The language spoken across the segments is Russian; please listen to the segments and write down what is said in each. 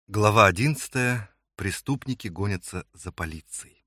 Глава 11. Преступники гонятся за полицией.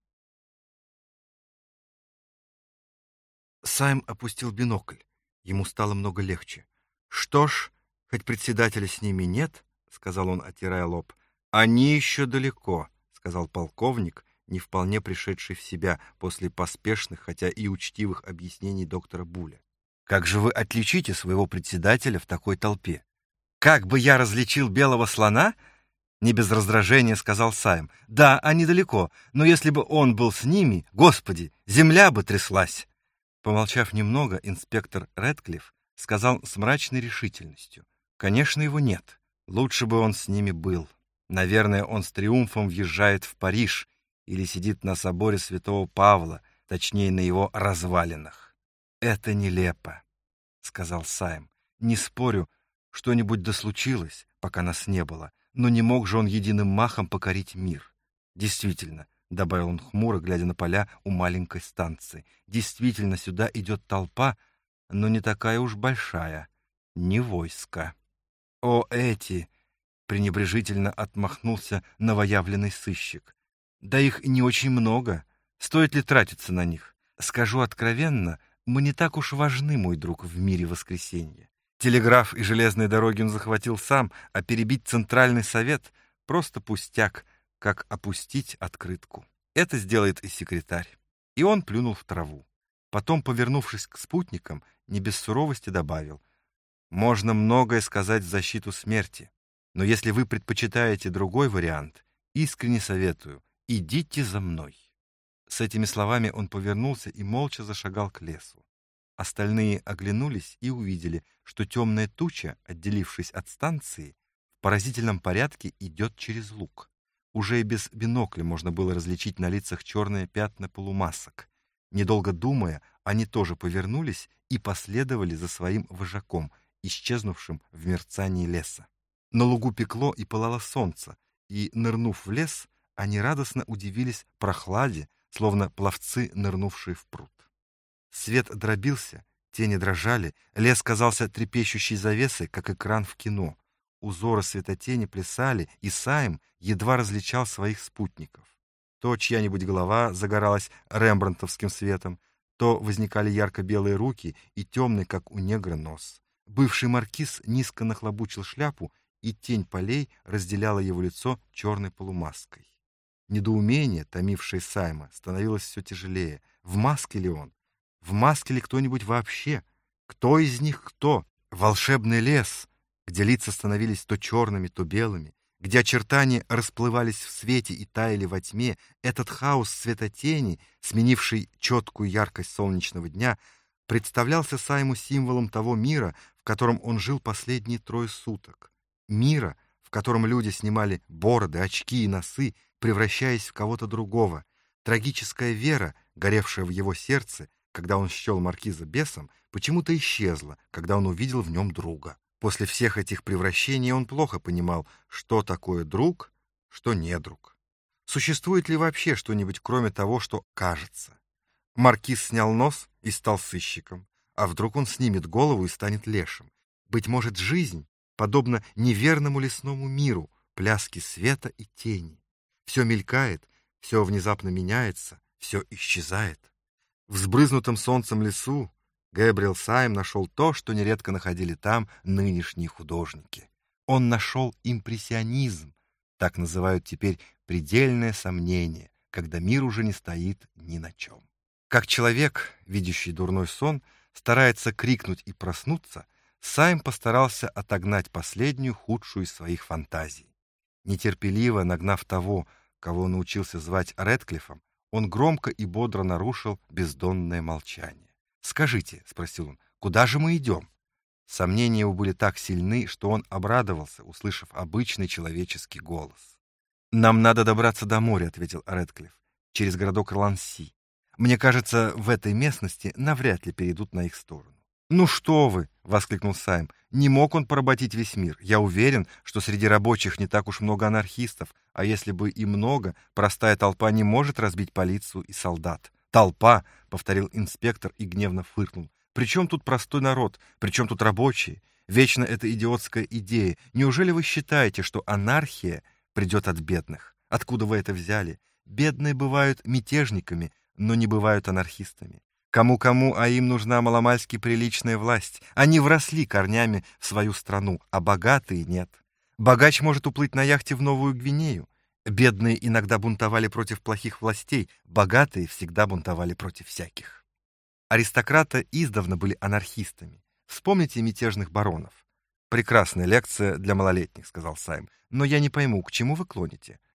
Сайм опустил бинокль. Ему стало много легче. «Что ж, хоть председателя с ними нет, — сказал он, отирая лоб, — они еще далеко, — сказал полковник, не вполне пришедший в себя после поспешных, хотя и учтивых объяснений доктора Буля. Как же вы отличите своего председателя в такой толпе? Как бы я различил белого слона? Не без раздражения сказал Сайм. Да, они далеко, но если бы он был с ними, господи, земля бы тряслась. Помолчав немного, инспектор Рэдклифф сказал с мрачной решительностью. Конечно, его нет. Лучше бы он с ними был. Наверное, он с триумфом въезжает в Париж или сидит на соборе Святого Павла, точнее, на его развалинах. Это нелепо, сказал Сайм. Не спорю, что-нибудь да случилось, пока нас не было. Но не мог же он единым махом покорить мир. Действительно, — добавил он хмуро, глядя на поля у маленькой станции, — действительно, сюда идет толпа, но не такая уж большая, не войско. О, эти! — пренебрежительно отмахнулся новоявленный сыщик. Да их не очень много. Стоит ли тратиться на них? Скажу откровенно, мы не так уж важны, мой друг, в мире воскресенья. Телеграф и железные дороги он захватил сам, а перебить Центральный совет — просто пустяк, как опустить открытку. Это сделает и секретарь. И он плюнул в траву. Потом, повернувшись к спутникам, не без суровости добавил: «Можно многое сказать в защиту смерти, но если вы предпочитаете другой вариант, искренне советую, идите за мной». С этими словами он повернулся и молча зашагал к лесу. Остальные оглянулись и увидели, что темная туча, отделившись от станции, в поразительном порядке идет через луг. Уже и без бинокля можно было различить на лицах черные пятна полумасок. Недолго думая, они тоже повернулись и последовали за своим вожаком, исчезнувшим в мерцании леса. На лугу пекло и пылало солнце, и, нырнув в лес, они радостно удивились прохладе, словно пловцы, нырнувшие в пруд. Свет дробился, тени дрожали, лес казался трепещущей завесой, как экран в кино. Узоры светотени плясали, и Сайм едва различал своих спутников. То чья-нибудь голова загоралась рембрандтовским светом, то возникали ярко-белые руки и темный, как у негра, нос. Бывший маркиз низко нахлобучил шляпу, и тень полей разделяла его лицо черной полумаской. Недоумение, томившее Сайма, становилось все тяжелее. В маске ли он? В маске ли кто-нибудь вообще? Кто из них кто? Волшебный лес, где лица становились то черными, то белыми, где очертания расплывались в свете и таяли во тьме, этот хаос светотени, сменивший четкую яркость солнечного дня, представлялся Сайму символом того мира, в котором он жил последние 3 суток. Мира, в котором люди снимали бороды, очки и носы, превращаясь в кого-то другого. Трагическая вера, горевшая в его сердце, когда он счел маркиза бесом, почему-то исчезла, когда он увидел в нем друга. После всех этих превращений он плохо понимал, что такое друг, что недруг. Существует ли вообще что-нибудь, кроме того, что кажется? Маркиз снял нос и стал сыщиком. А вдруг он снимет голову и станет лешим? Быть может, жизнь подобна неверному лесному миру, пляске света и тени. Все мелькает, все внезапно меняется, все исчезает. В взбрызнутом солнцем лесу Гэбриэл Сайм нашел то, что нередко находили там нынешние художники. Он нашел импрессионизм, так называют теперь предельное сомнение, когда мир уже не стоит ни на чем. Как человек, видящий дурной сон, старается крикнуть и проснуться, Сайм постарался отогнать последнюю худшую из своих фантазий. Нетерпеливо нагнав того, кого научился звать Рэдклиффом, он громко и бодро нарушил бездонное молчание. «Скажите, — спросил он, — куда же мы идем?» Сомнения его были так сильны, что он обрадовался, услышав обычный человеческий голос. «Нам надо добраться до моря, — ответил Рэдклифф, — через городок Ланси. Мне кажется, в этой местности навряд ли перейдут на их сторону». «Ну что вы! — воскликнул Сайм. — Не мог он поработить весь мир. Я уверен, что среди рабочих не так уж много анархистов, а если бы и много, простая толпа не может разбить полицию и солдат». «Толпа!» — повторил инспектор и гневно фыркнул. «При чем тут простой народ? При чем тут рабочие? Вечно эта идиотская идея. Неужели вы считаете, что анархия придет от бедных. Откуда вы это взяли? Бедные бывают мятежниками, но не бывают анархистами. Кому-кому, а им нужна маломальски приличная власть. Они вросли корнями в свою страну, а богатые нет. Богач может уплыть на яхте в Новую Гвинею. Бедные иногда бунтовали против плохих властей, богатые всегда бунтовали против всяких. Аристократы издавна были анархистами. Вспомните мятежных баронов. «Прекрасная лекция для малолетних», — сказал Сайм. «Но я не пойму, к чему вы клоните?